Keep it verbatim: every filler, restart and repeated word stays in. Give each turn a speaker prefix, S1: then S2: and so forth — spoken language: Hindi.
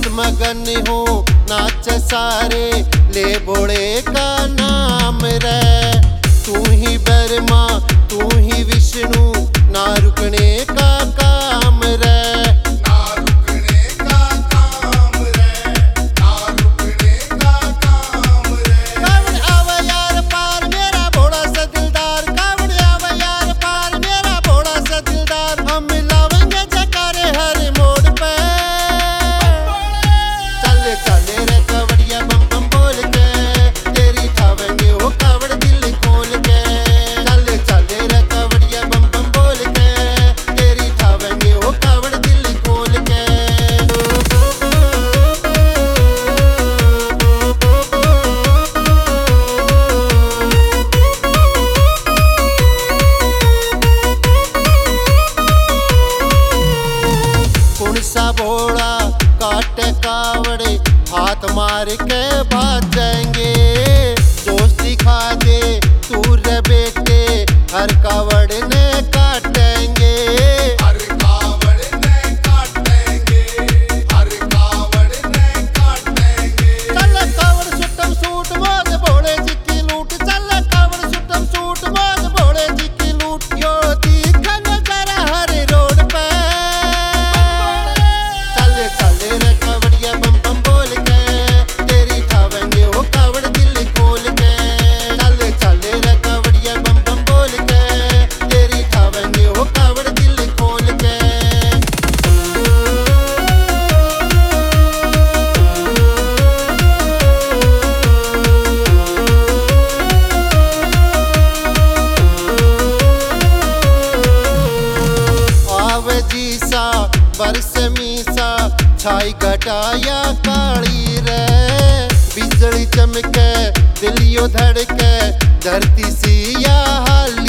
S1: मस्त मगन हो नाच सारे ले बोले का नाम रे। तू ही ब्रह्मा तू ही विष्णु ना रुकने का काम रे। सा भोला काटे कावड़े हाथ मार के भाग जाएंगे। दोस्त दिखा दे तू रे बेटे हर कावड़ ने काटेंगे। हर कावड़ ने काटेंगे हर कावड़ ने काटेंगे। चल कावड़ सुटम सूट मौज भोले जी की लूट। चल कावड़ सुटम सूट मौज भोले जी की लूट। यो दिखन जरा हर रोड पे। बरस मीसा छाई घटाया काली रे। बिजली चमके दिलियो धड़के धरती सिया हाल